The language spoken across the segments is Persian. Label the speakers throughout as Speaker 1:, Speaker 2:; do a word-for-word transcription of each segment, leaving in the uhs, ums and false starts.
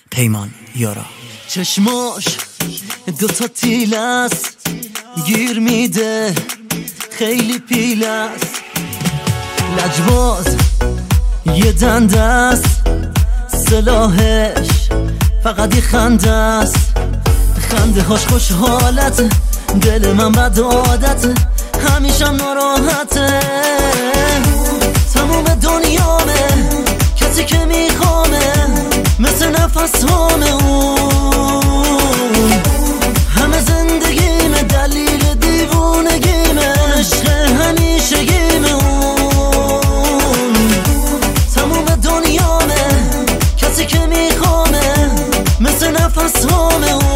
Speaker 1: پیمان یارا. چشماش دوتا تیل است، گیر میده خیلی پیل است. لجباز یه دنده است، سلاحش فقط یه خنده است. خنده هاش خوش حالت، دل من بد عادت، همیشم ناراحته. تموم دنیامه، کسی که میخوامه، مثل نفس هامه اون. همه زندگیمه دلیل دیوونگیمه، عشق همیشگیمه اون. تموم دنیامه، کسی که میخوامه، مثل نفس هامه اون.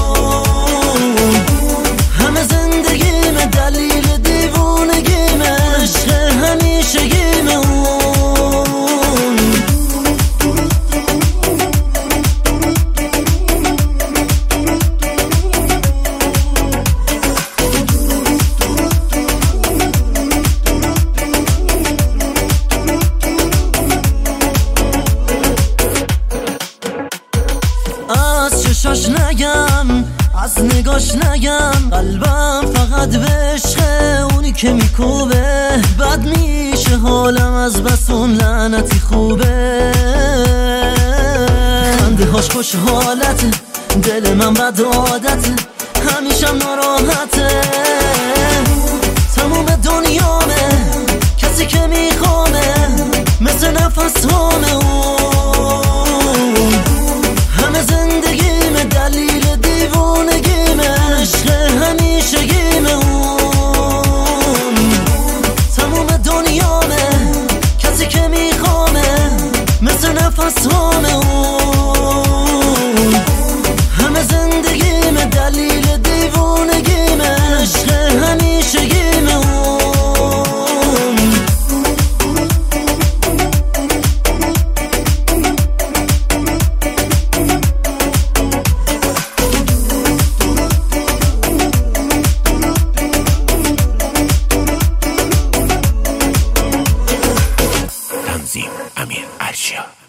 Speaker 1: همه زندگیمه دلیل دیوونگیمه، عشق همیشگیمه اون. از چشاش نگم، از نگاش نگم، قلبم فقط به عشق اونی که میکوبه. بد میشه حالم از بس اون لعنتی خوبه. خنده هاش خوش حالت، دل من بد عادت، همیشم ناراحته. تموم دنیامه، کسی که میخوامه، مثل نفس هامه اون. همه زندگیمه دلیل دیوونگیمه، عشق همیشگیمه اون. تموم دنیامه، کسی که میخوامه، مثل نفس هامه اون. همه زندگیمه دلیل دیوونگیمه، عشق همیشگیمه اون.
Speaker 2: امیر عرشیا.